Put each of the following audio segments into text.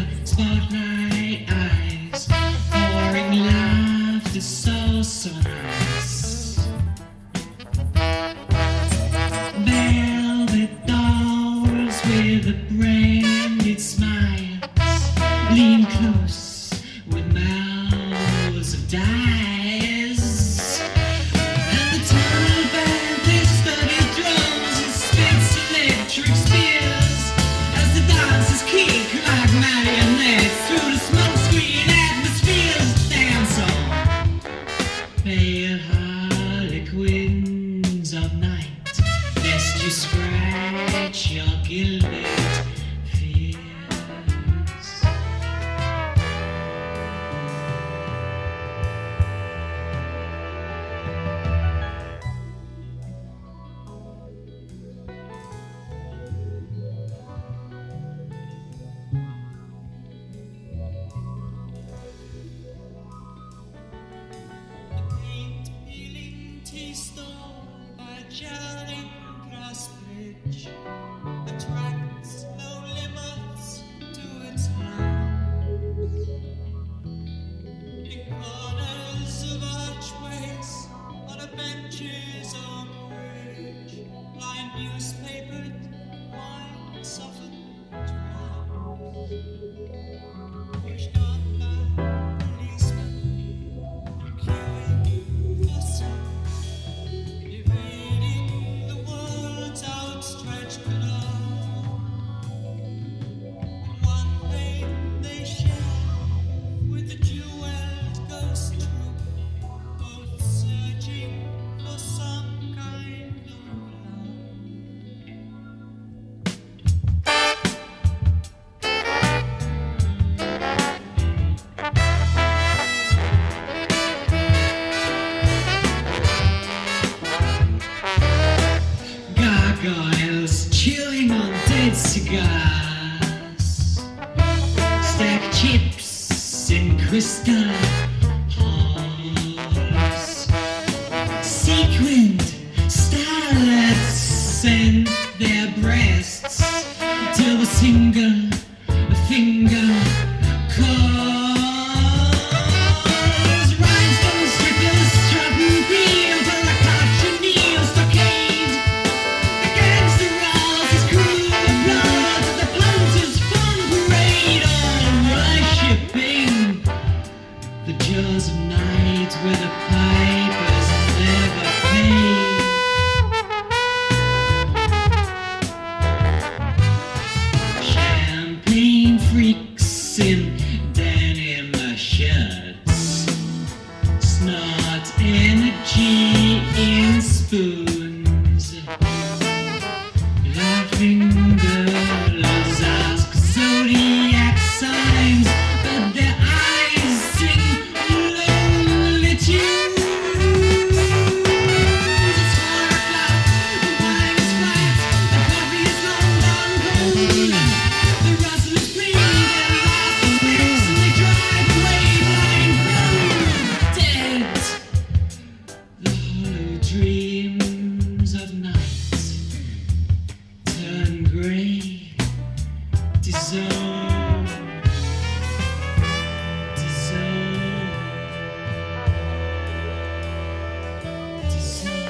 spotlight eyes, pouring laughter so nice. Velvet dolls with a branded smiles lean close with mouths of dice. And the tunnel band plays study drums and spits electric spears as the dancers kick like marionettes through the smoke screen atmospheres. Dance on, pale harlequins of night, lest you scratch your gilded fears. Paint-peeling tea stall by Charing Cross Bridge attracts lonely moths to its house. In corners of archways, on a benches on bridge, lie newspapered, wine softened drowse. Pushed on by policemen, queuing for some, evading the world's outstretched claw. One pain they share with the jeweled ghost troop, both searching for some kind of love. Gargoyles chewing on dead cigars, stack chips in crystal halls, sequined starlets send their breasts till the single finger calls. Rhinestone strippers strutting green for a cochineal stockade. The gangster rolls his crew of blood to the punters' fun parade, all worshipping the jaws of night where the pipers never pay. Champagne freaks in denim shirts snort energy in spoons. Laughing girls ask zodiac signs, but their eyes sing lonely tunes. It's 4 o'clock, the wine is flat, the coffee is long gone cold. The rustle is clean, their last is fixed, and they drive away blindfold. Dead, the hollow dreams of night turn grey, dissolve, dissolve, dissolve.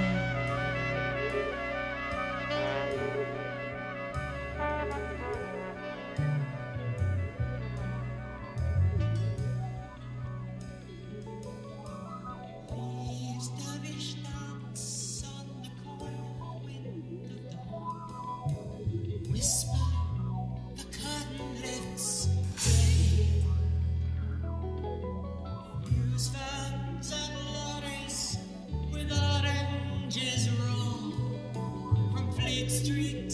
Leaves dervish dance on the cold wind of dawn. Whisper, the curtain lifts gray. News vans and lorries with oranges roll from Fleet Street